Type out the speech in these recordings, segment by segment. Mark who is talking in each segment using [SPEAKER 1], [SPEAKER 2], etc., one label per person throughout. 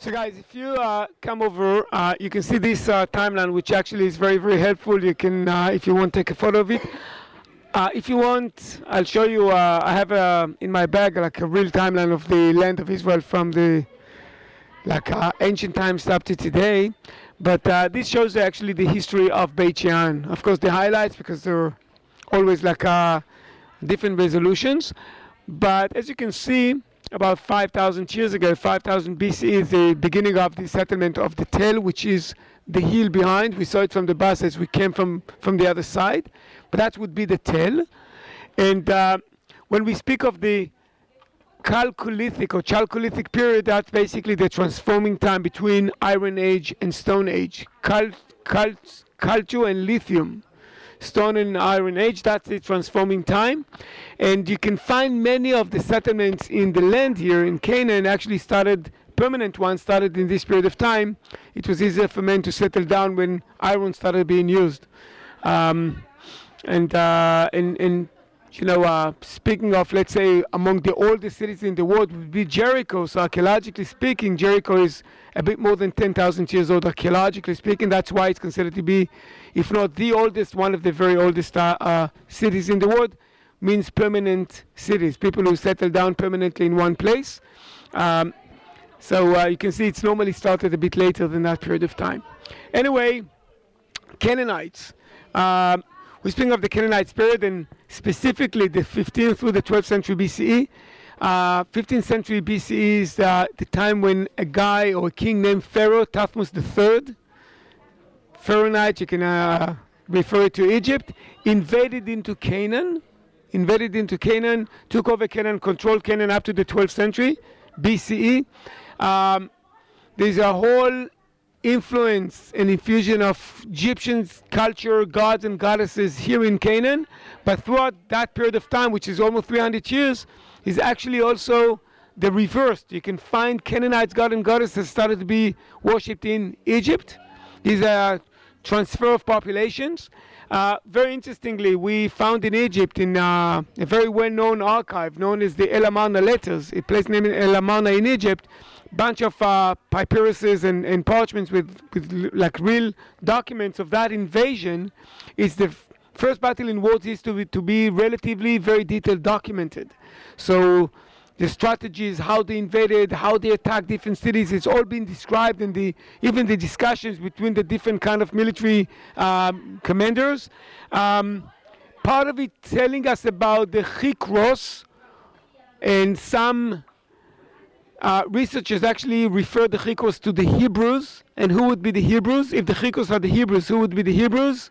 [SPEAKER 1] So guys, if you come over, you can see this timeline, which actually is very, very helpful. You can, if you want, take a photo of it. If you want, I'll show you. I have in my bag like a real timeline of the land of Israel from the ancient times up to today. But this shows actually the history of Beit Shean. Of course, the highlights because they're always different resolutions. But as you can see, about 5,000 years ago, 5,000 BCE is the beginning of the settlement of the Tel, which is the hill behind. We saw it from the bus as we came from the other side. But that would be the Tel. And when we speak of the Chalcolithic or Chalcolithic period, that's basically the transforming time between Iron Age and Stone Age. Chalco and lithium. Stone and Iron Age, that's the transforming time. And you can find many of the settlements in the land here in Canaan actually permanent ones started in this period of time. It was easier for men to settle down when iron started being used. Speaking of, let's say, among the oldest cities in the world would be Jericho. So archaeologically speaking, Jericho is a bit more than 10,000 years old. Archaeologically speaking, that's why it's considered to be, if not the oldest, one of the very oldest cities in the world. Means permanent cities, people who settle down permanently in one place. So you can see it's normally started a bit later than that period of time. Anyway, Canaanites. We're speaking of the Canaanites period, and specifically the 15th through the 12th century BCE. 15th century BCE is the time when a guy or a king named Pharaoh, Thutmose III, Pharaohite, you can refer to Egypt, invaded into Canaan, took over Canaan, controlled Canaan up to the 12th century BCE. There's a whole influence and infusion of Egyptian culture, gods and goddesses here in Canaan, but throughout that period of time, which is almost 300 years, is actually also the reverse. You can find Canaanites, gods and goddesses started to be worshipped in Egypt. These are transfer of populations. Very interestingly, we found in Egypt in a very well-known archive known as the El Amarna letters, a place named El Amarna in Egypt, bunch of papyruses and parchments with like real documents of that invasion. Is the first battle in world history to be relatively very detailed documented. So the strategies, how they invaded, how they attacked different cities, it's all been described in even the discussions between the different kind of military commanders. Part of it telling us about the Chikros, and some researchers actually refer the Chikros to the Hebrews. And who would be the Hebrews? If the Chikros are the Hebrews, who would be the Hebrews?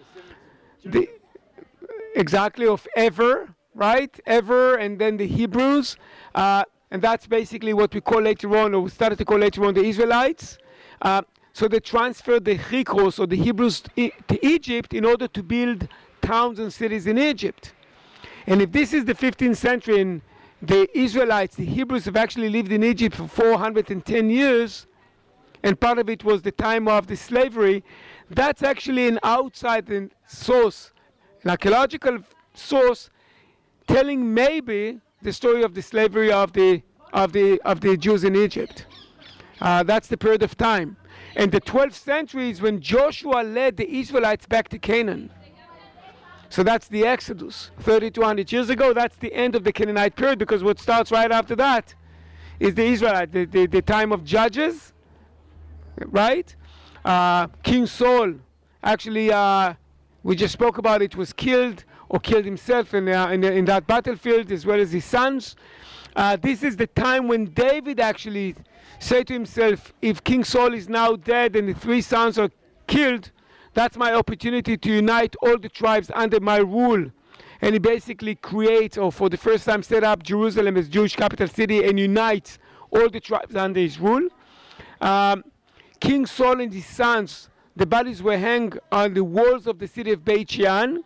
[SPEAKER 1] Exactly, of Ever. Right? Ever, and then the Hebrews. And that's basically what we call later on, or we started to call later on, the Israelites. So they transferred the Chikros, or the Hebrews, to Egypt in order to build towns and cities in Egypt. And if this is the 15th century, and the Israelites, the Hebrews, have actually lived in Egypt for 410 years, and part of it was the time of the slavery, that's actually an outside source, an archaeological source, telling maybe the story of the slavery of the Jews in Egypt. That's the period of time. And the 12th century is when Joshua led the Israelites back to Canaan. So that's the Exodus. 3,200 years ago, that's the end of the Canaanite period, because what starts right after that is the Israelite, the time of Judges, right? King Saul, actually, we just spoke about it, was killed or killed himself in that battlefield, as well as his sons. This is the time when David actually said to himself, if King Saul is now dead and the 3 sons are killed, that's my opportunity to unite all the tribes under my rule. And he basically creates, or for the first time set up Jerusalem as Jewish capital city and unites all the tribes under his rule. King Saul and his sons, the bodies were hung on the walls of the city of Beit Shean.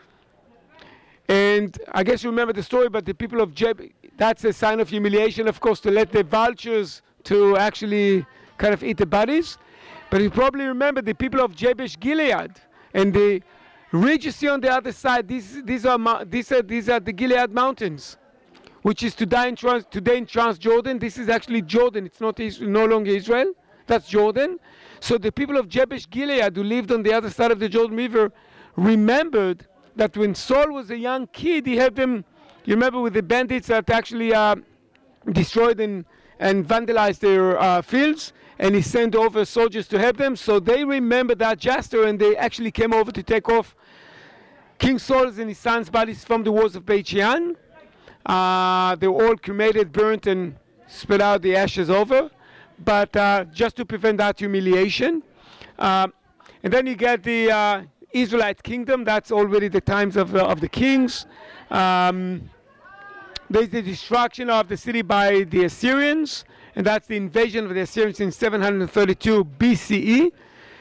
[SPEAKER 1] And I guess you remember the story, but the people of Jabesh, that's a sign of humiliation, of course, to let the vultures to actually kind of eat the bodies. But you probably remember the people of Jabesh Gilead and the ridge you see on the other side. These are the Gilead mountains, which is today in Transjordan. This is actually Jordan. It's not no longer Israel. That's Jordan. So the people of Jabesh Gilead, who lived on the other side of the Jordan River, remembered that when Saul was a young kid, he had them, you remember, with the bandits that actually destroyed and vandalized their fields, and he sent over soldiers to help them. So they remembered that Jaster, and they actually came over to take off King Saul's and his son's bodies from the walls of Beit Shean. They were all cremated, burnt, and spread out the ashes over, but just to prevent that humiliation. And then you get the Israelite kingdom. That's already the times of the kings. There's the destruction of the city by the Assyrians, and that's the invasion of the Assyrians in 732 BCE.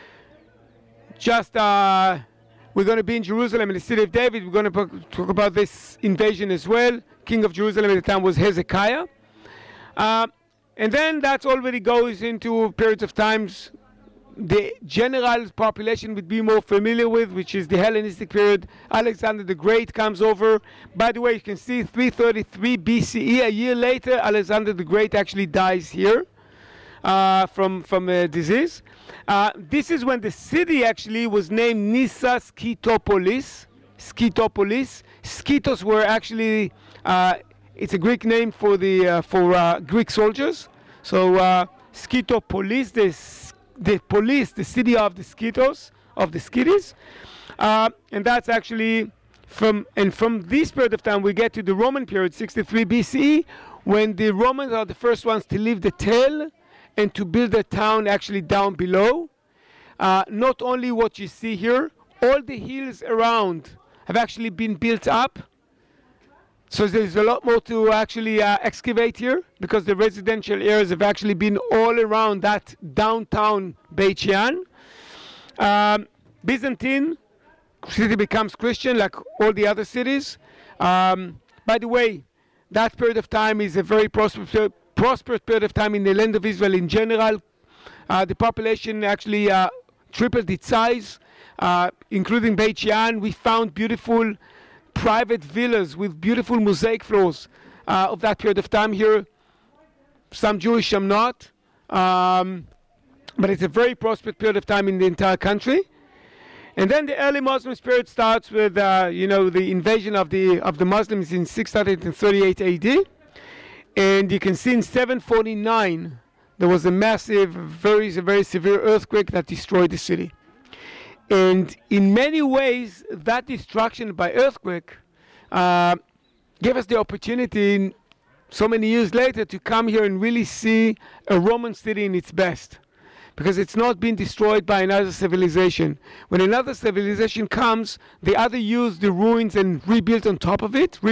[SPEAKER 1] We're going to be in Jerusalem, in the city of David. We're going to talk about this invasion as well. King of Jerusalem at the time was Hezekiah. And then that already goes into periods of times the general population would be more familiar with, which is the Hellenistic period. Alexander the Great comes over. By the way, you can see 333 BCE. A year later, Alexander the Great actually dies here from a disease. This is when the city actually was named Nyssa Skytopolis. Skytos were actually it's a Greek name for Greek soldiers. So Skytopolis, the city of the Skytos, of the Skytis, and that's actually from this period of time we get to the Roman period, 63 BCE, when the Romans are the first ones to leave the Tell and to build a town actually down below. Not only what you see here, all the hills around have actually been built up. So there's a lot more to actually excavate here, because the residential areas have actually been all around that downtown Beit Shean. Byzantine city becomes Christian like all the other cities. By the way, that period of time is a very prosperous period of time in the land of Israel in general. The population actually tripled its size, including Beit Shean. We found beautiful private villas with beautiful mosaic floors of that period of time here. Some Jewish, some not. But it's a very prosperous period of time in the entire country. And then the early Muslim period starts with, the invasion of the Muslims in 638 AD. And you can see in 749, there was a massive, very severe earthquake that destroyed the city. And in many ways, that destruction by earthquake gave us the opportunity so many years later to come here and really see a Roman city in its best. Because it's not been destroyed by another civilization. When another civilization comes, they either use the ruins and rebuild on top of it,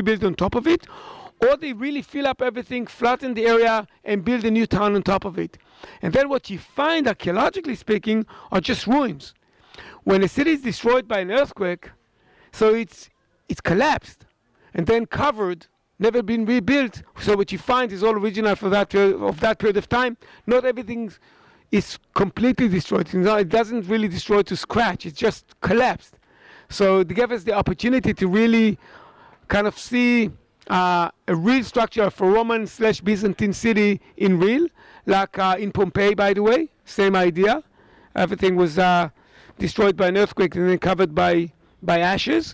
[SPEAKER 1] or they really fill up everything, flatten the area, and build a new town on top of it. And then what you find, archaeologically speaking, are just ruins. When a city is destroyed by an earthquake, so it's collapsed and then covered, never been rebuilt. So what you find is all original for that period of time. Not everything is completely destroyed. It doesn't really destroy to scratch. It's just collapsed. So they gave us the opportunity to really kind of see a real structure of a Roman/Byzantine city in real, like in Pompeii, by the way. Same idea. Everything was destroyed by an earthquake and then covered by ashes.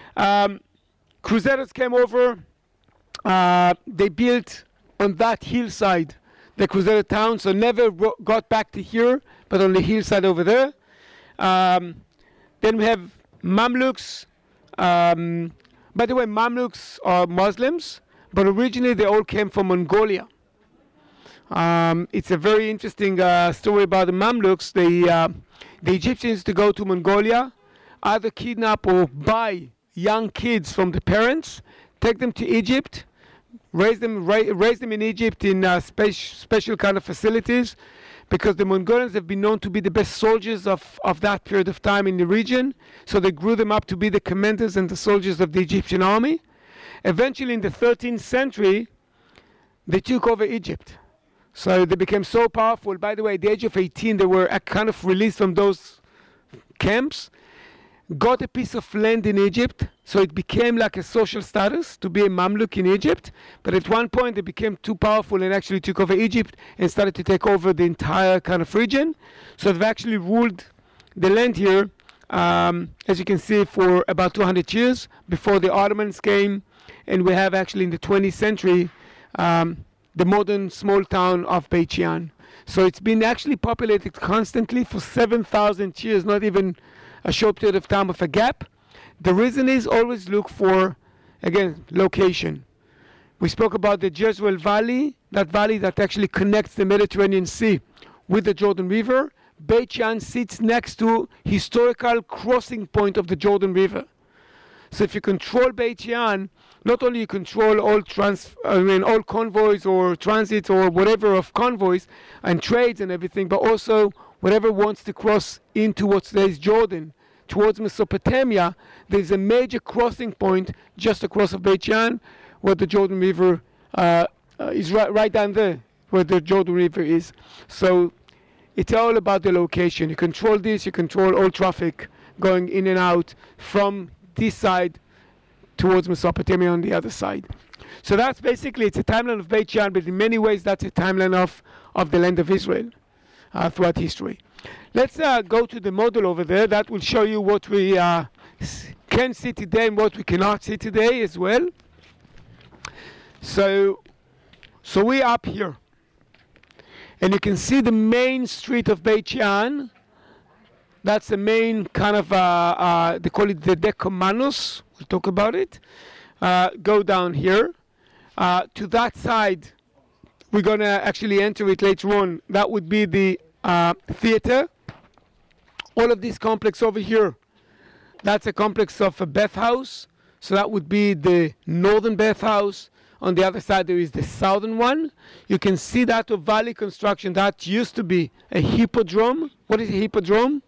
[SPEAKER 1] Crusaders came over. They built on that hillside the Crusader town, so never got back to here, but on the hillside over there. Then we have Mamluks. By the way, Mamluks are Muslims, but originally they all came from Mongolia. It's a very interesting story about the Mamluks. The Egyptians to go to Mongolia, either kidnap or buy young kids from the parents, take them to Egypt, raise them in Egypt in special kind of facilities, because the Mongolians have been known to be the best soldiers of that period of time in the region. So they grew them up to be the commanders and the soldiers of the Egyptian army. Eventually, in the 13th century, they took over Egypt. So they became so powerful. By the way, at the age of 18, they were kind of released from those camps. got a piece of land in Egypt, so it became like a social status to be a Mamluk in Egypt. But at one point, they became too powerful and actually took over Egypt and started to take over the entire kind of region. So they've actually ruled the land here, as you can see, for about 200 years before the Ottomans came. And we have actually in the 20th century the modern small town of Beit Shean. So it's been actually populated constantly for 7,000 years, not even a short period of time of a gap. The reason is always look for, again, location. We spoke about the Jezreel Valley, that valley that actually connects the Mediterranean Sea with the Jordan River. Beit Shean sits next to historical crossing point of the Jordan River. So if you control Beit Shean, not only you control all all convoys or transit or whatever of convoys and trades and everything, but also whatever wants to cross into what today is Jordan, towards Mesopotamia, there's a major crossing point just across of Beit Shean, where the Jordan River is right down there, where the Jordan River is. So it's all about the location. You control this, you control all traffic going in and out from this side towards Mesopotamia on the other side. So that's basically, it's a timeline of Beit Shean, but in many ways that's a timeline of the land of Israel throughout history. Let's go to the model over there. That will show you what we can see today and what we cannot see today as well. So we're up here. And you can see the main street of Beit Shean. That's the main kind of, they call it the Decumanus. We'll talk about it. Go down here. To that side, we're going to actually enter it later on. That would be the theater. All of this complex over here, that's a complex of a bathhouse. So that would be the northern bathhouse. On the other side, there is the southern one. You can see that of valley construction. That used to be a hippodrome. What is a hippodrome?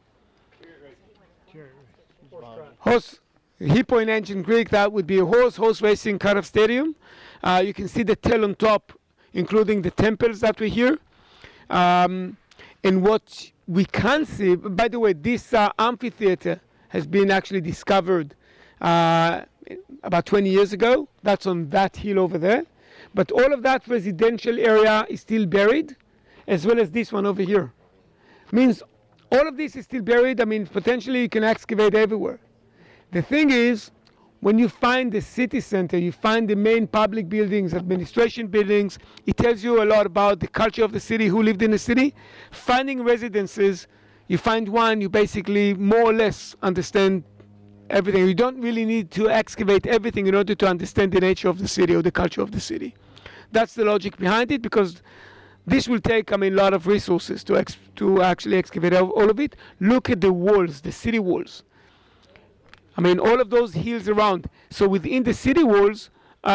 [SPEAKER 1] Horse. Hippo in ancient Greek, that would be a horse racing kind of stadium. You can see the tail on top, including the temples that we hear. And what we can see, by the way, this amphitheater has been actually discovered about 20 years ago. That's on that hill over there. But all of that residential area is still buried, as well as this one over here. Means all of this is still buried. I mean, potentially you can excavate everywhere. The thing is, when you find the city center, you find the main public buildings, administration buildings, it tells you a lot about the culture of the city, who lived in the city. Finding residences, you find one, you basically more or less understand everything. You don't really need to excavate everything in order to understand the nature of the city or the culture of the city. That's the logic behind it, because this will take, a lot of resources to actually excavate all of it. Look at the walls, the city walls. All of those hills around. So within the city walls,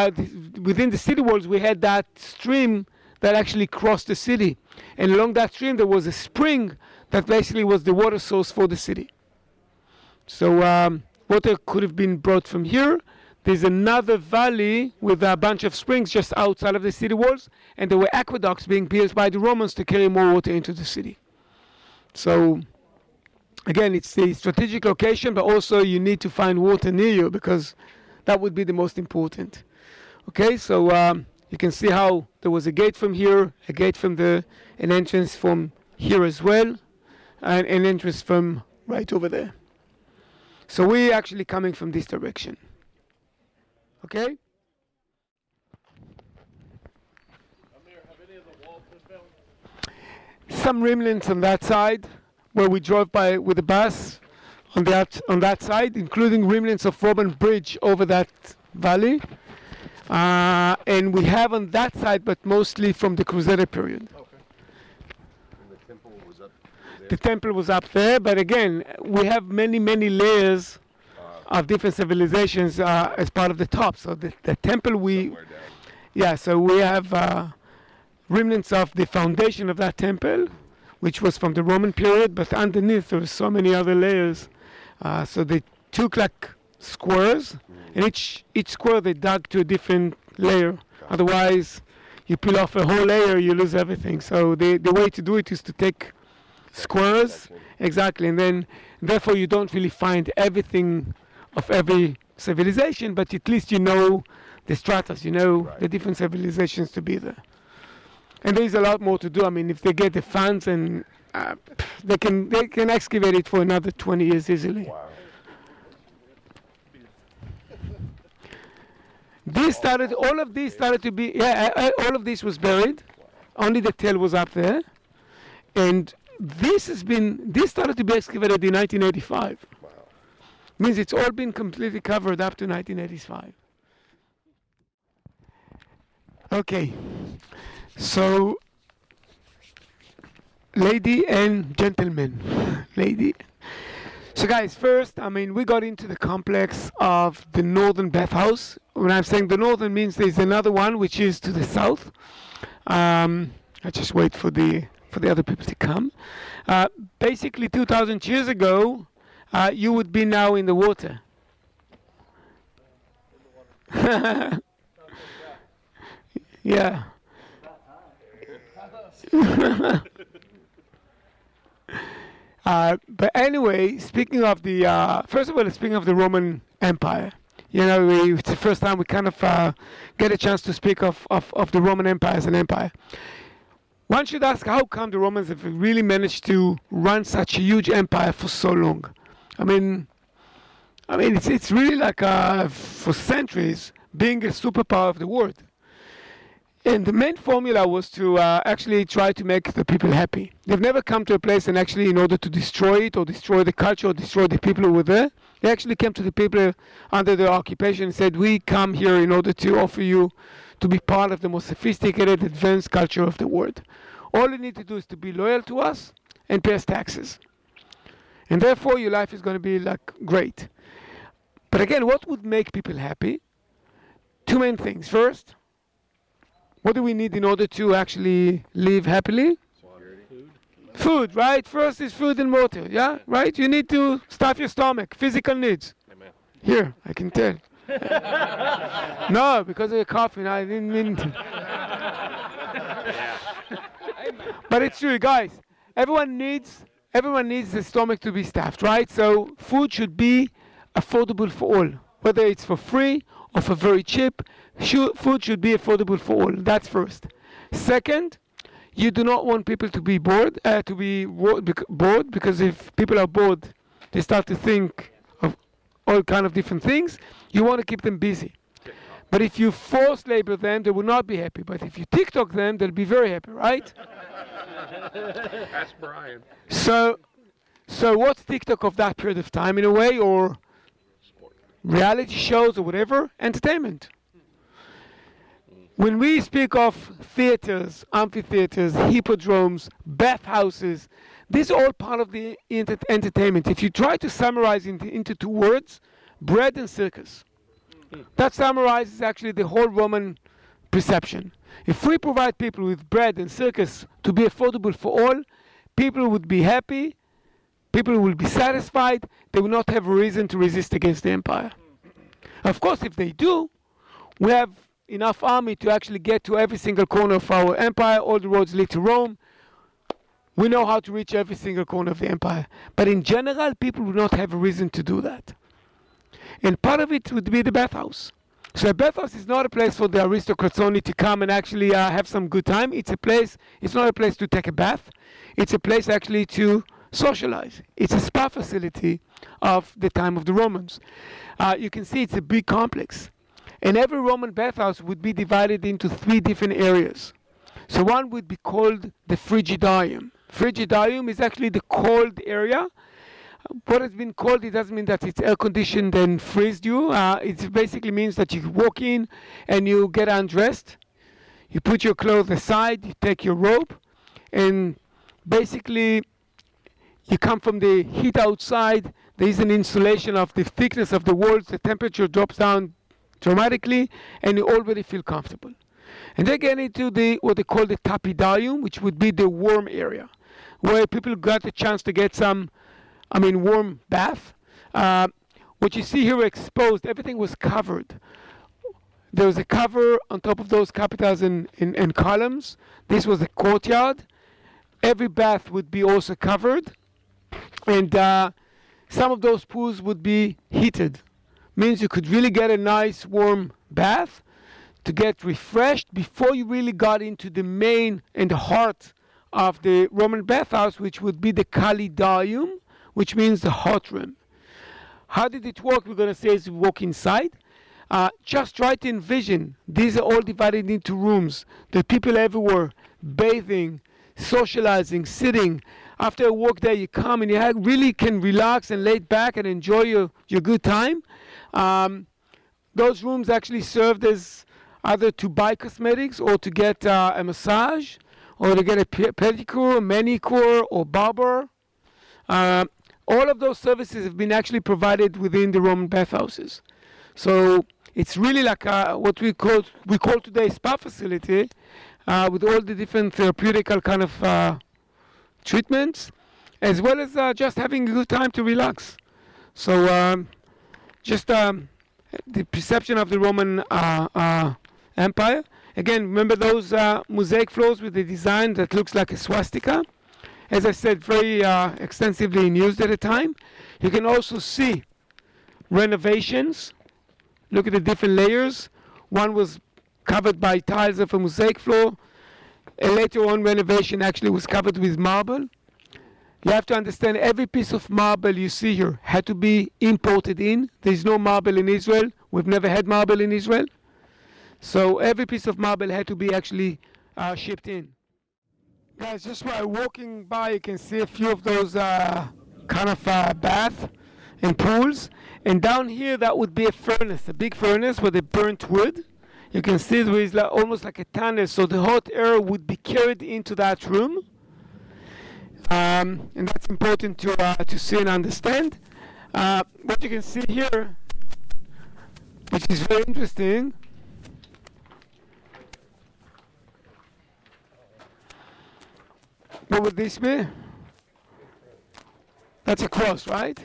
[SPEAKER 1] we had that stream that actually crossed the city. And along that stream, there was a spring that basically was the water source for the city. So water could have been brought from here. There's another valley with a bunch of springs just outside of the city walls. And there were aqueducts being built by the Romans to carry more water into the city. So again, it's the strategic location, but also you need to find water near you, because that would be the most important. Okay, so you can see how there was a gate from here, a gate from there, an entrance from here as well, and an entrance from right over there. So we're actually coming from this direction. Okay?
[SPEAKER 2] Have any of the walls been built?
[SPEAKER 1] Some remnants on that side, where we drove by with the bus on that side, including remnants of Roman bridge over that valley. And we have on that side, but mostly from the Crusader period.
[SPEAKER 2] Okay. And the temple was up there?
[SPEAKER 1] The temple was up there, but again, we have many layers of different civilizations as part of the top. So the temple so we have remnants of the foundation of that temple, which was from the Roman period, but underneath there were so many other layers. So they took like squares, and each square they dug to a different layer. Otherwise, you peel off a whole layer, you lose everything. So the way to do it is to take squares. Exactly. And then, therefore, you don't really find everything of every civilization, but at least you know the stratas, you know the different civilizations to be there. And there's a lot more to do. I mean, if they get the funds, and they can excavate it for another 20 years easily.
[SPEAKER 3] Wow.
[SPEAKER 1] All of these started to be, all of this was buried. Only the tail was up there. And this started to be excavated in 1985.
[SPEAKER 3] Wow.
[SPEAKER 1] Means it's all been completely covered up to 1985. Okay. So, lady and gentlemen. So guys, first, I mean, we got into the complex of the northern bathhouse. When I'm saying the northern means there's another one which is to the south. I just wait for the other people to come. Basically, 2,000 years ago, you would be now in the water. Yeah. But anyway, speaking of the first of all, speaking of the Roman Empire, it's the first time we kind of get a chance to speak of the Roman Empire as an empire. One should ask, how come the Romans have really managed to run such a huge empire for so long? I mean, it's really like for centuries being a superpower of the world. And the main formula was to actually try to make the people happy. They've never come to a place and actually, in order to destroy it or destroy the culture or destroy the people who were there, they actually came to the people under their occupation and said, we come here in order to offer you to be part of the most sophisticated, advanced culture of the world. All you need to do is to be loyal to us and pay us taxes. And therefore, your life is going to be like great. But again, what would make people happy? Two main things. First, what do we need in order to actually live happily? Food, right? First is food and water, yeah? Right? You need to stuff your stomach, physical needs.
[SPEAKER 2] Amen.
[SPEAKER 1] Here, I can tell. No, because of your coughing, I didn't mean to. But it's true, guys. Everyone needs the stomach to be stuffed, right? So food should be affordable for all, whether it's for free or for very cheap. Food should be affordable for all. That's first. Second, you do not want people to be bored, because if people are bored, they start to think of all kind of different things. You want to keep them busy. But if you force labor them, they will not be happy. But if you TikTok them, they'll be very happy, right?
[SPEAKER 2] Ask Brian.
[SPEAKER 1] So what's TikTok of that period of time in a way, or reality shows or whatever? Entertainment. When we speak of theaters, amphitheaters, hippodromes, bathhouses, these are all part of the entertainment. If you try to summarize into two words, bread and circus. That summarizes actually the whole Roman perception. If we provide people with bread and circus to be affordable for all, people would be happy, people will be satisfied, they will not have a reason to resist against the empire. Of course, if they do, we have enough army to actually get to every single corner of our empire. All the roads lead to Rome. We know how to reach every single corner of the empire. But in general, people will not have a reason to do that. And part of it would be the bathhouse. So a bathhouse is not a place for the aristocrats only to come and actually have some good time. It's not a place to take a bath. It's a place actually to socialize. It's a spa facility of the time of the Romans. You can see it's a big complex. And every Roman bathhouse would be divided into 3 different areas. So one would be called the Frigidarium. Frigidarium is actually the cold area. What has been cold, it doesn't mean that it's air conditioned and freezed you. It basically means that you walk in and you get undressed. You put your clothes aside, you take your robe, and basically you come from the heat outside. There is an insulation of the thickness of the walls. The temperature drops down dramatically, and you already feel comfortable. And they get into what they call the Tapidarium, which would be the warm area, where people got the chance to get some, warm bath. What you see here exposed, everything was covered. There was a cover on top of those capitals and columns. This was a courtyard. every bath would be also covered, and some of those pools would be heated. Means you could really get a nice warm bath to get refreshed before you really got into the main and the heart of the Roman bathhouse, which would be the Kalidium, which means the hot room. How did it work? We're going to say as we walk inside. Just try to envision, these are all divided into rooms. There are people everywhere, bathing, socializing, sitting. After a work day, you come and you really can relax and lay back and enjoy your good time. Those rooms actually served as either to buy cosmetics or to get a massage or to get a pedicure, manicure, or barber. All of those services have been actually provided within the Roman bathhouses. So it's really like what we call today spa facility with all the different therapeutical kind of treatments, as well as just having a good time to relax. So just the perception of the Roman Empire. Again, remember those mosaic floors with the design that looks like a swastika? As I said, very extensively used at the time. You can also see renovations. Look at the different layers. One was covered by tiles of a mosaic floor. A later on renovation actually was covered with marble. You have to understand every piece of marble you see here had to be imported in. There's no marble in Israel. We've never had marble in Israel. So every piece of marble had to be actually shipped in. Guys, just while walking by, you can see a few of those kind of baths and pools. And down here, that would be a furnace, a big furnace with a burnt wood. You can see there is almost like a tunnel, so the hot air would be carried into that room. And that's important to see and understand. What you can see here, which is very interesting, what would this be? That's a cross, right?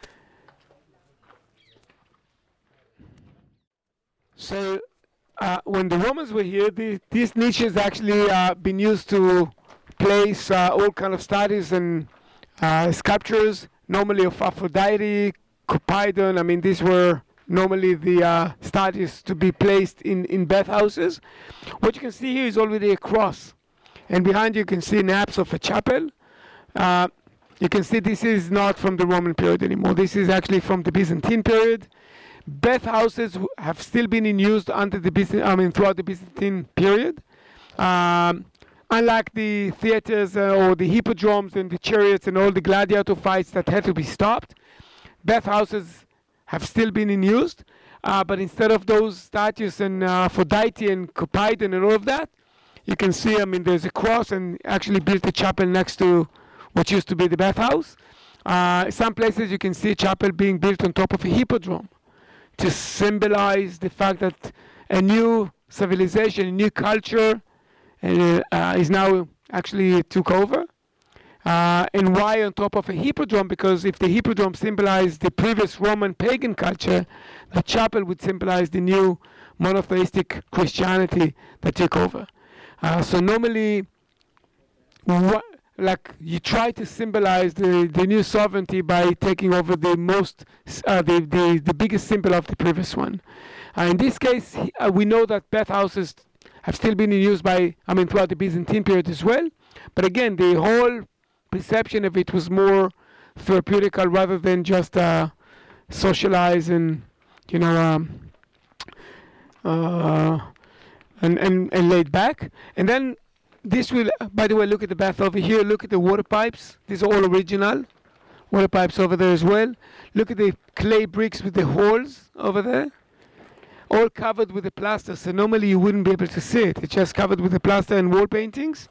[SPEAKER 1] So when the Romans were here, these niches actually been used to place all kind of statues and sculptures, normally of Aphrodite, Cupidon. I mean, these were normally the statues to be placed in bathhouses. What you can see here is already a cross. And behind you can see an apse of a chapel. You can see this is not from the Roman period anymore. This is actually from the Byzantine period. Bathhouses have still been in use throughout the Byzantine period. Unlike the theaters or the hippodromes and the chariots and all the gladiator fights that had to be stopped, bathhouses have still been in use. But instead of those statues and Aphrodite and Cupidon and all of that, you can see, there's a cross and actually built a chapel next to what used to be the bathhouse. Some places you can see a chapel being built on top of a hippodrome to symbolize the fact that a new civilization, a new culture is now actually took over. And why on top of a hippodrome? Because if the hippodrome symbolized the previous Roman pagan culture, the chapel would symbolize the new monotheistic Christianity that took over. So normally, you try to symbolize the new sovereignty by taking over the biggest symbol of the previous one. In this case, we know that bathhouses have still been in use throughout the Byzantine period as well. But again, the whole perception of it was more therapeutical rather than just socialize and and laid back. And then this will, by the way, look at the bath over here. Look at the water pipes. These are all original water pipes over there as well. Look at the clay bricks with the holes over there. All covered with the plaster. So normally you wouldn't be able to see it. It's just covered with the plaster and wall paintings.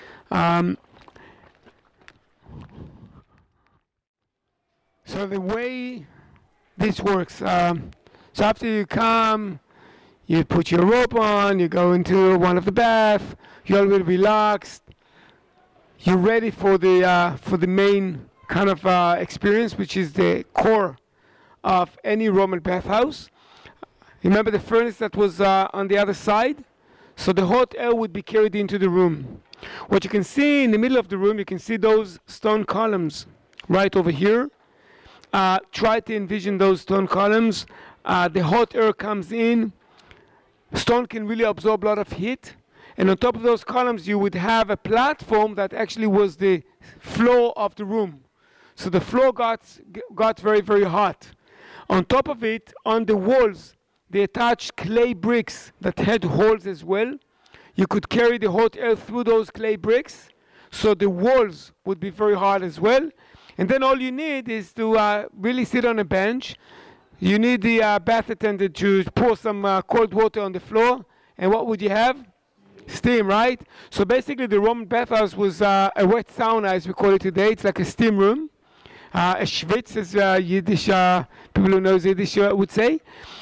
[SPEAKER 1] So the way this works, so after you come, you put your robe on, you go into one of the baths, you're already relaxed, you're ready for the main kind of experience, which is the core of any Roman bathhouse. Remember the furnace that was on the other side? So the hot air would be carried into the room. What you can see in the middle of the room, you can see those stone columns right over here. Try to envision those stone columns. The hot air comes in. Stone can really absorb a lot of heat. And on top of those columns, you would have a platform that actually was the floor of the room. So the floor got very, very hot. On top of it, on the walls, they attached clay bricks that had holes as well. You could carry the hot air through those clay bricks, so the walls would be very hot as well. And then all you need is to really sit on a bench. You need the bath attendant to pour some cold water on the floor. And what would you have? Steam, right? So basically the Roman bathhouse was a wet sauna, as we call it today. It's like a steam room. A schwitz, as Yiddish, people who know Yiddish would say.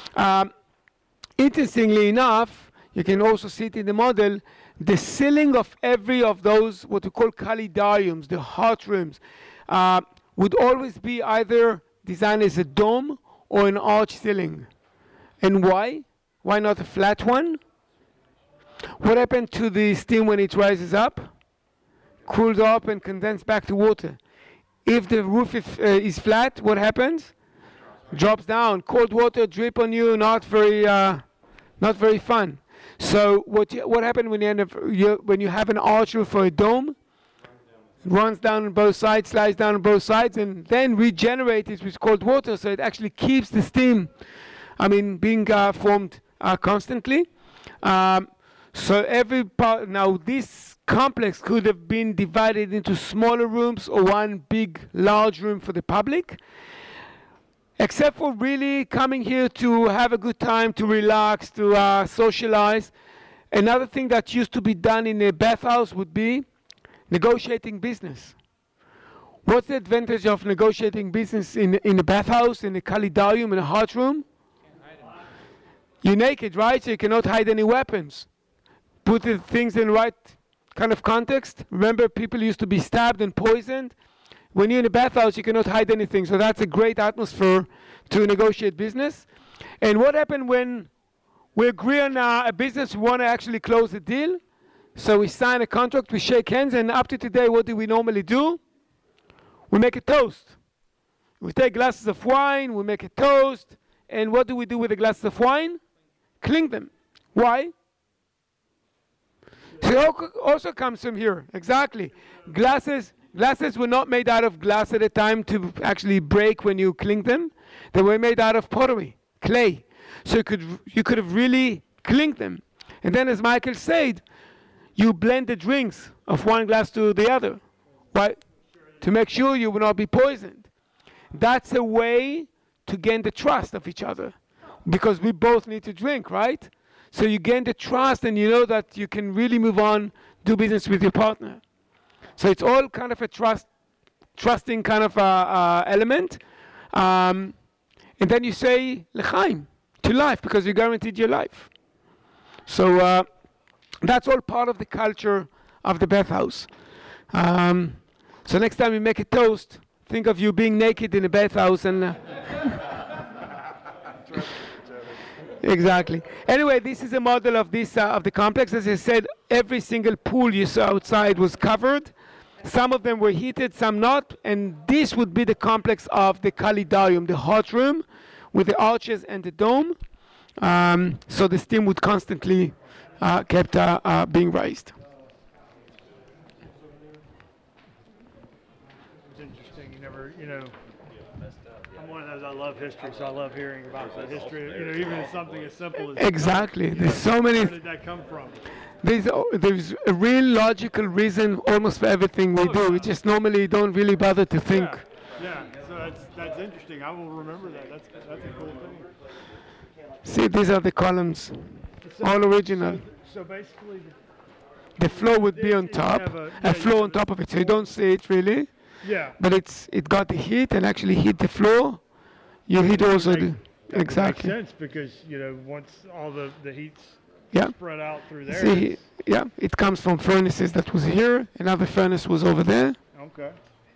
[SPEAKER 1] Interestingly enough, you can also see it in the model, the ceiling of every of those, what we call kalidariums, the hot rooms, would always be either designed as a dome or an arch ceiling. And why? Why not a flat one? What happened to the steam when it rises up? Cools up and condenses back to water. If the roof is flat, what happens? Drops down. Cold water drip on you, not very fun. So what happened when you have an arch roof or a dome? It runs down on both sides, slides down on both sides, and then regenerates with cold water. So it actually keeps the steam, being formed constantly. So every part, now this complex could have been divided into smaller rooms or one big, large room for the public. Except for really coming here to have a good time, to relax, to socialize. Another thing that used to be done in a bathhouse would be negotiating business. What's the advantage of negotiating business in a bathhouse, in a kalidarium, in a hot room? You're naked, right? So you cannot hide any weapons. Put the things in the right kind of context. Remember, people used to be stabbed and poisoned. When you're in a bathhouse, you cannot hide anything. So that's a great atmosphere to negotiate business. And what happened when we agree on a business, we want to actually close a deal? So we sign a contract, we shake hands, and up to today, what do we normally do? We make a toast. We take glasses of wine, we make a toast, and what do we do with the glasses of wine? Clink them. Why? So it also comes from here, exactly. Glasses were not made out of glass at the time to actually break when you clink them. They were made out of pottery, clay. So you could have really clinked them. And then, as Michael said, you blend the drinks of one glass to the other. Why? To make sure you will not be poisoned. That's a way to gain the trust of each other. Because we both need to drink, right? So you gain the trust and you know that you can really move on, do business with your partner. So it's all kind of a trusting kind of element. And then you say, L'chaim, to life, because you guaranteed your life. So that's all part of the culture of the bathhouse. So next time you make a toast, think of you being naked in a bathhouse and... Exactly. Anyway, this is a model of this of the complex. As I said, every single pool you saw outside was covered. Some of them were heated, some not. And this would be the complex of the kalidarium, the hot room, with the arches and the dome. So the steam would constantly kept being raised.
[SPEAKER 3] It's interesting. I'm one of those, I love history, so I love hearing about the history, even something as simple as...
[SPEAKER 1] Exactly. There's so many...
[SPEAKER 3] Where did that come from?
[SPEAKER 1] There's a real logical reason almost for everything we do. We just normally don't really bother to think.
[SPEAKER 3] Yeah. So that's interesting. I will remember that. That's a cool thing.
[SPEAKER 1] See, these are the columns, all original.
[SPEAKER 3] So basically...
[SPEAKER 1] The floor would be on top, a floor on top of it, so you don't see it really.
[SPEAKER 3] Yeah.
[SPEAKER 1] But it got the heat and actually heat the floor. You heat also the... Exactly.
[SPEAKER 3] Makes sense because, once all the heat's
[SPEAKER 1] Yeah.
[SPEAKER 3] spread out through there.
[SPEAKER 1] See, it comes from furnaces that was here. Another furnace was over there.
[SPEAKER 3] Okay.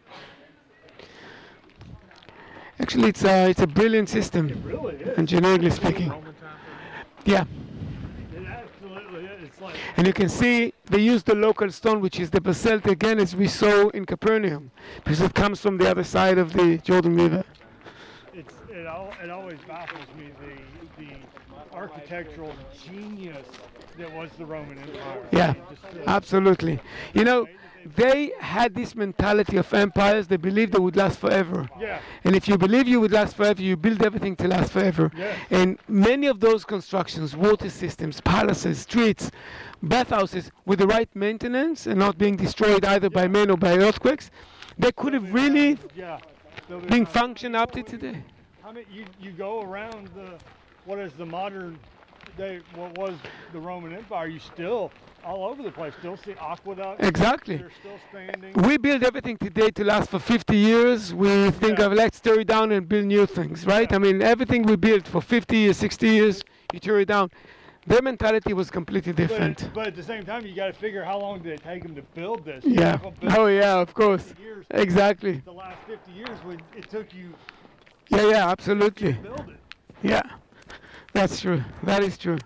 [SPEAKER 1] Actually, it's a brilliant system,
[SPEAKER 3] It really is.
[SPEAKER 1] engineeringly speaking.
[SPEAKER 3] Roman time.
[SPEAKER 1] Yeah.
[SPEAKER 3] It absolutely is. it's like
[SPEAKER 1] And you can see they use the local stone, which is the basalt, again, as we saw in Capernaum, because it comes from the other side of the Jordan River.
[SPEAKER 3] it always baffles me the architectural genius that was the Roman Empire.
[SPEAKER 1] Yeah,
[SPEAKER 3] Just,
[SPEAKER 1] absolutely. You know, they had this mentality of empires. They believed they would last forever.
[SPEAKER 3] Yeah.
[SPEAKER 1] And if you believe you would last forever, you build everything to last forever.
[SPEAKER 3] Yes.
[SPEAKER 1] And many of those constructions, water systems, palaces, streets, bathhouses, with the right maintenance and not being destroyed either by men or by earthquakes, they could have really
[SPEAKER 3] Yeah. They'll be
[SPEAKER 1] been
[SPEAKER 3] fine.
[SPEAKER 1] functioned up to today.
[SPEAKER 3] I mean, you go around what is the modern day, what was the Roman Empire, you still, all over the place, still see aqueducts.
[SPEAKER 1] Exactly.
[SPEAKER 3] They're still standing.
[SPEAKER 1] We build everything today to last for 50 years. We think
[SPEAKER 3] Yeah.
[SPEAKER 1] of let's tear it down and build new things, right?
[SPEAKER 3] Yeah.
[SPEAKER 1] I mean, everything we built for 50 years, 60 years, you tear it down. Their mentality was completely different.
[SPEAKER 3] But at the same time, you got to figure how long did it take them to build this?
[SPEAKER 1] Yeah. Oh, yeah, of course.
[SPEAKER 3] 50 years.
[SPEAKER 1] Exactly.
[SPEAKER 3] The last 50 years, when it took you
[SPEAKER 1] Yeah, absolutely.
[SPEAKER 3] to build it.
[SPEAKER 1] Yeah, that's true. That is true.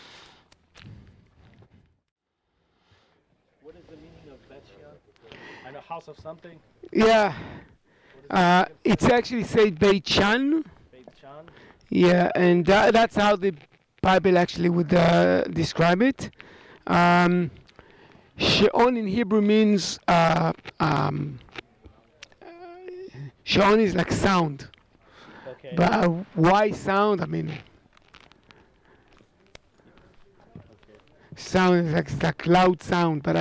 [SPEAKER 2] What is the meaning of Bet Shean? I know house of something.
[SPEAKER 1] Yeah. It's actually said Beit Shan.
[SPEAKER 2] Beit Shan.
[SPEAKER 1] Yeah, and that's how the Bible actually would describe it. She'on in Hebrew means She'on is like sound.
[SPEAKER 2] Okay.
[SPEAKER 1] But why sound? I mean, sound is like loud sound, but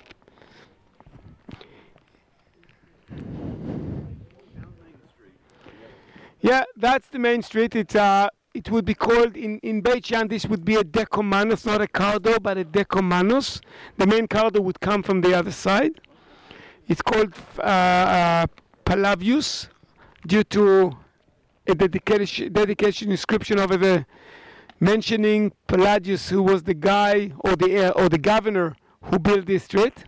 [SPEAKER 1] yeah, that's the main street. It would be called, in Beit Shan, this would be a decomanus, not a cardo, but a decomanus. The main cardo would come from the other side. It's called Palavius, due to a dedication inscription over there mentioning Pelagius, who was the guy or the governor who built this street.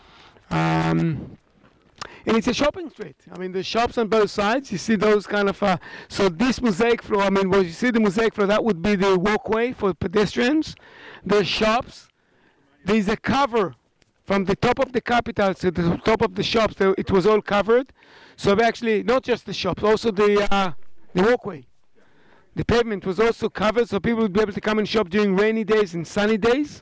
[SPEAKER 1] And it's a shopping street. I mean, there's shops on both sides. You see those kind of, so this mosaic floor, I mean, when you see the mosaic floor, that would be the walkway for pedestrians. There's shops. There's a cover from the top of the capital to the top of the shops. It was all covered. So actually, not just the shops, also the walkway. The pavement was also covered, so people would be able to come and shop during rainy days and sunny days.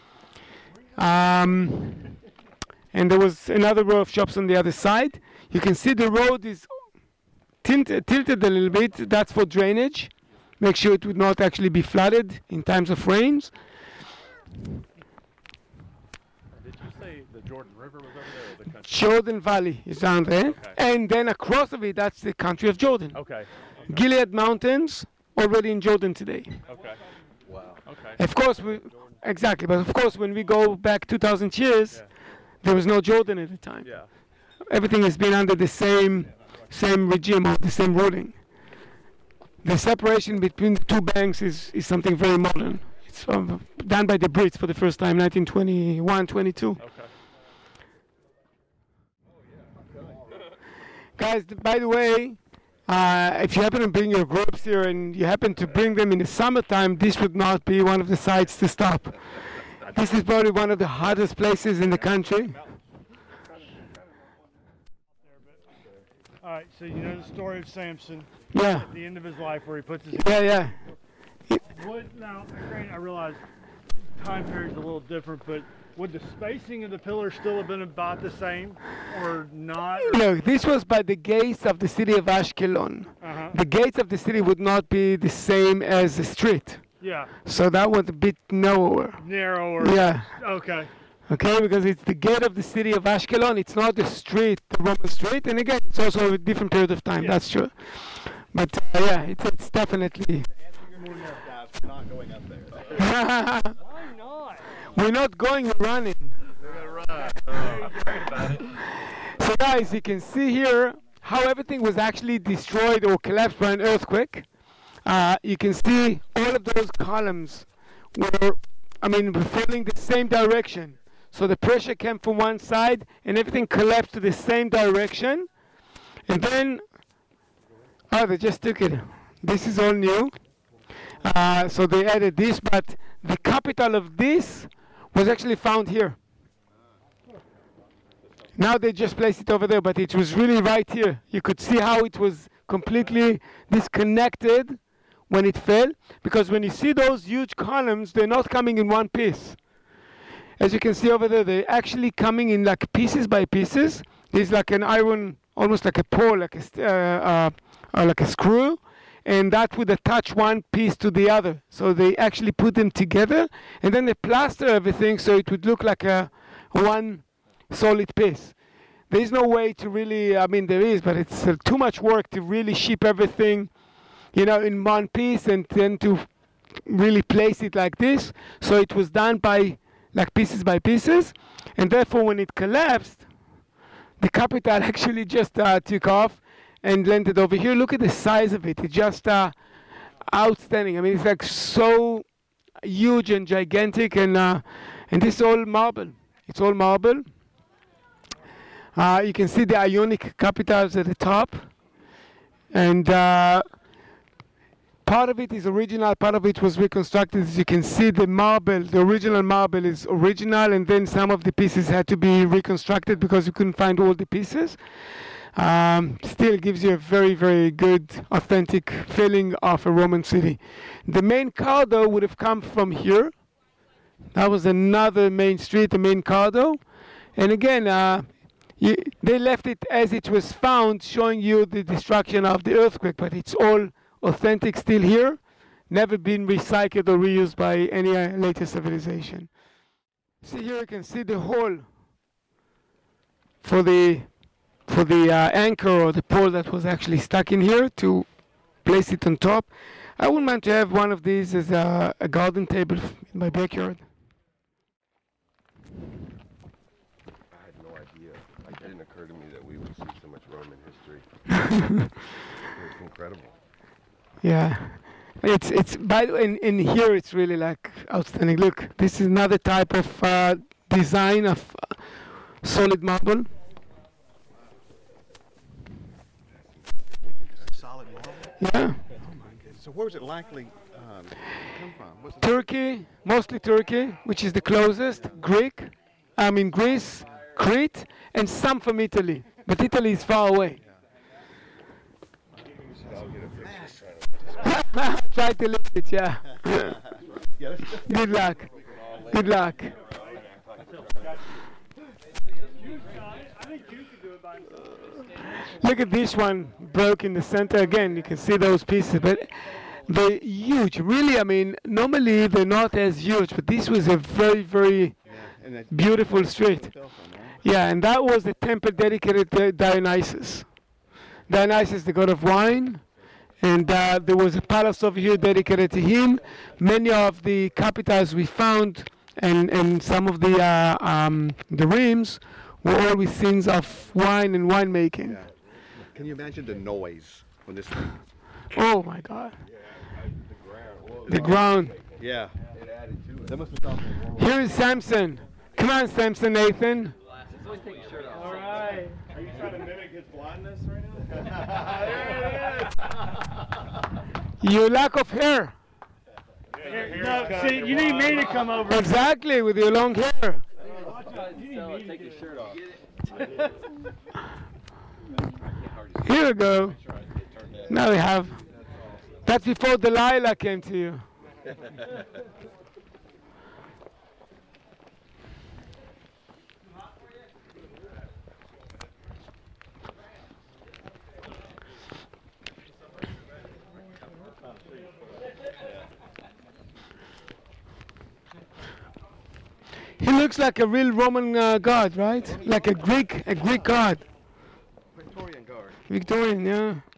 [SPEAKER 1] And there was another row of shops on the other side. You can see the road is tilted a little bit. That's for drainage. Make sure it would not actually be flooded in times of rains.
[SPEAKER 2] Did you say the Jordan River was over there or the country?
[SPEAKER 1] Jordan Valley is down there.
[SPEAKER 2] Okay.
[SPEAKER 1] And then across of it, that's the country of Jordan.
[SPEAKER 2] Okay.
[SPEAKER 1] Gilead Mountains, already in Jordan today.
[SPEAKER 2] Okay. Wow. Okay.
[SPEAKER 1] Of course, exactly. But of course, when we go back 2,000 years,
[SPEAKER 2] Yeah.
[SPEAKER 1] there was no Jordan at the time.
[SPEAKER 2] Yeah.
[SPEAKER 1] Everything has been under the same regime or the same ruling. The separation between the two banks is something very modern. It's done by the Brits for the first time, 1921, 22.
[SPEAKER 2] Okay.
[SPEAKER 1] Guys, by the way, if you happen to bring your groups here and you happen to bring them in the summertime, this would not be one of the sites to stop. This is probably one of the hottest places in the country.
[SPEAKER 3] All right, so you know the story of Samson
[SPEAKER 1] Yeah,
[SPEAKER 3] at the end of his life where he puts his
[SPEAKER 1] yeah.
[SPEAKER 3] now, granted, I realize time period's a little different, but would the spacing of the pillars still have been about the same or not?
[SPEAKER 1] Look, this was by the gates of the city of Ashkelon.
[SPEAKER 3] Uh-huh.
[SPEAKER 1] The gates of the city would not be the same as the street.
[SPEAKER 3] Yeah,
[SPEAKER 1] So that was a bit narrower.
[SPEAKER 3] narrower.
[SPEAKER 1] Yeah.
[SPEAKER 3] Okay.
[SPEAKER 1] Okay, because it's the gate of the city of Ashkelon. It's not the street, the Roman street. And again, it's also a different period of time.
[SPEAKER 3] Yeah.
[SPEAKER 1] That's true. But yeah, it's definitely.
[SPEAKER 4] Guys, we're not going up there.
[SPEAKER 3] Why not?
[SPEAKER 1] We're not going, we're running. So guys, you can see here how everything was actually destroyed or collapsed by an earthquake. You can see all of those columns were following the same direction. So the pressure came from one side and everything collapsed to the same direction. And then, they just took it. This is all new. So they added this, but the capital of this was actually found here. Now they just placed it over there, but it was really right here. You could see how it was completely disconnected when it fell, because when you see those huge columns, they're not coming in one piece. As you can see over there, they're actually coming in like pieces by pieces. There's like an iron, almost like a pole, like a screw, and that would attach one piece to the other. So they actually put them together, and then they plaster everything so it would look like a one solid piece. There is no way to really, I mean there is, but it's too much work to really ship everything, in one piece and then to really place it like this. So it was done by like pieces by pieces, and therefore when it collapsed, the capital actually just took off and landed over here. Look at the size of it. It's just outstanding. I mean, it's like so huge and gigantic, and this is all marble. It's all marble. You can see the Ionic capitals at the top, and part of it is original, part of it was reconstructed. As you can see, the original marble is original, and then some of the pieces had to be reconstructed because you couldn't find all the pieces. Still gives you a very, very good, authentic feeling of a Roman city. The main Cardo would have come from here. That was another main street, the main Cardo. And again, they left it as it was found, showing you the destruction of the earthquake, but it's all authentic still here, never been recycled or reused by any later civilization. See here, you can see the hole for the anchor or the pole that was actually stuck in here to place it on top. I wouldn't mind to have one of these as a garden table in my backyard.
[SPEAKER 5] I had no idea. It didn't occur to me that we would see so much Roman history. It's incredible.
[SPEAKER 1] Yeah, it's by the way, in here it's really like outstanding. Look, this is another type of design of solid marble.
[SPEAKER 4] Solid marble.
[SPEAKER 1] Yeah,
[SPEAKER 4] So where was it likely come from? What's
[SPEAKER 1] Turkey, mostly Turkey, which is the closest. Greece, Crete, and some from Italy. But Italy is far away. Try to lift it, yeah. Good luck. Good luck. Look at this one, broke in the center again. You can see those pieces, but they're huge. Really, I mean, normally they're not as huge, but this was a very, very beautiful street. Yeah, and that was the temple dedicated to Dionysus. Dionysus, the god of wine. And there was a palace over here dedicated to him. Many of the capitals we found and some of the rims were always scenes of wine and winemaking.
[SPEAKER 4] Yeah. Can you imagine the noise when this thing?
[SPEAKER 1] Oh my God. The ground.
[SPEAKER 4] Yeah.
[SPEAKER 5] It added to it.
[SPEAKER 4] That must have stopped.
[SPEAKER 1] Here is Samson. Come on, Samson, Nathan.
[SPEAKER 3] All right.
[SPEAKER 4] Are you trying to mimic his blindness right now?
[SPEAKER 1] You lack of hair.
[SPEAKER 3] No, see, you need me to come over.
[SPEAKER 1] Exactly, with your long hair.
[SPEAKER 2] Take your shirt off.
[SPEAKER 1] Here we go. Now we have. That's before Delilah came to you. He looks like a real Roman god, right? Like a Greek god.
[SPEAKER 4] Victorian guard.
[SPEAKER 1] Victorian, yeah.